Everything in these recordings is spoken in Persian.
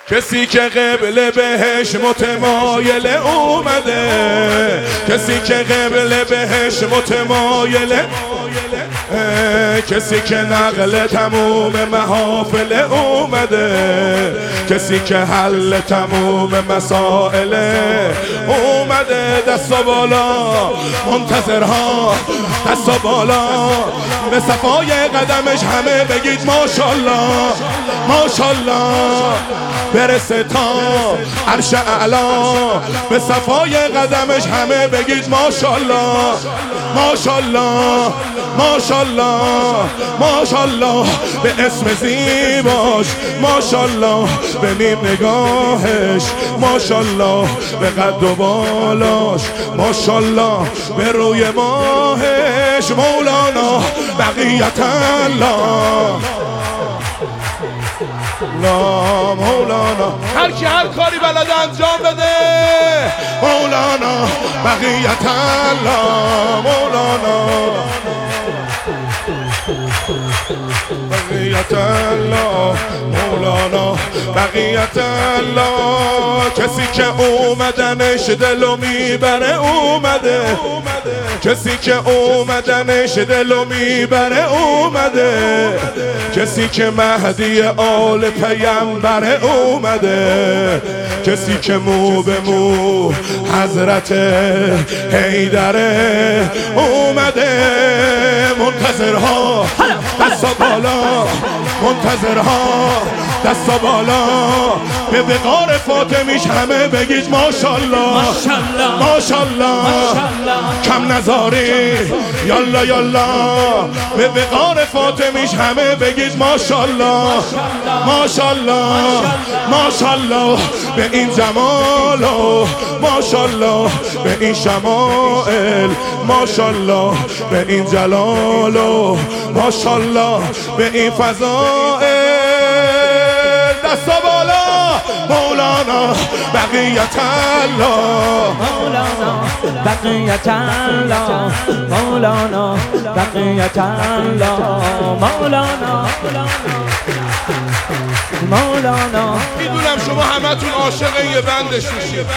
کسی که قبله بهش متمایل اومده، کسی که قبله بهش متمایل، کسی که نقل تموم محافل اومده، کسی که حل تموم مسائل اومده. دستا بالا منتظرها، دستا بالا به صفای قدمش همه بگید ماشاءالله ماشاءالله. برسه تا عرش اعلا، به صفای قدمش همه بگید ماشاءالله ماشاءالله ماشاءالله ماشاءالله. به اسم زیباش ماشاءالله، به نیم نگاهش ماشاءالله، به قد و بالاش ماشاءالله، به روی ماهش مولانا بقیت الله لا مولانا. هر کی هر کاری بلد انجام بده مولانا بقیت الله مولانا بقیت الله مولانا بقیت الله. کسی که اومدنش دلو میبره اومده، کسی که اومدنش دلو میبره اومده، کسی که مهدی آل پیامبر اومده، کسی که مو به مو حضرت حیدره اومده. منتظرها دستا بالا، منتظرها دستا بالا، به وقار فاطمیش همه بگید ماشاءالله ماشاءالله. کم نذاری یالا یالا، به وقار فاطمیش همه بگید ماشاءالله ماشاءالله ماشاءالله. به این جمال و ماشاءالله، به این شمائل ماشاءالله، به این جلال و ماشاءالله، به این فضائل. دستا بالا مولانا بقیت الله مولانا بقیت الله مولانا بقیت الله مولانا مولانا. میدونم شما همتون عاشق یه بندش میشید.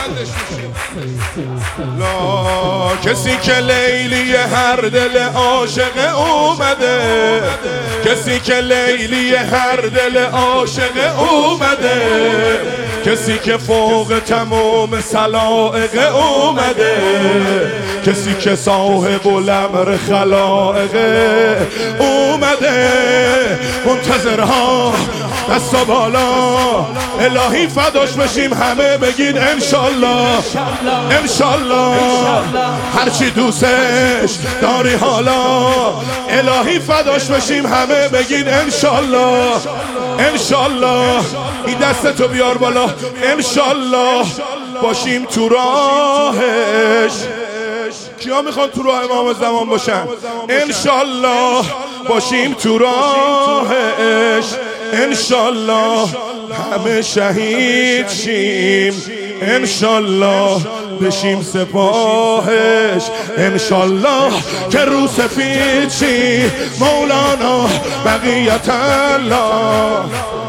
لا کسی که لیلی هر دل عاشق اومده، کسی که لیلی هر دل عاشق اومده، کسی که فوق تمام سلائق اومده، کسی که صاحب الامر خلائق اومده. منتظرها دستا بالا، الهی فداش بشیم همه بگید انشالله انشالله. هرچی دوستش داری حالا، الهی فداش بشیم همه بگید انشالله انشالله. این دستتو بیار بالا، انشالله باشیم تو راهش. کیا میخوان تو راه امام زمان باشن؟ انشالله باشیم تو راهش، انشالله همه شهید شیم، انشالله بشیم سپاهش، انشالله که رو سفید شیم. مولانا بقیت الله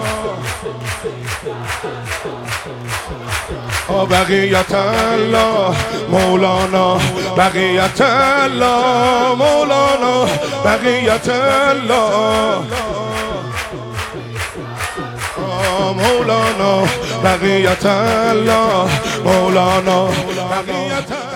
بقیت الله مولانا بقیت الله مولانا بقیت الله مولانا بقیت الله مولانا بقیت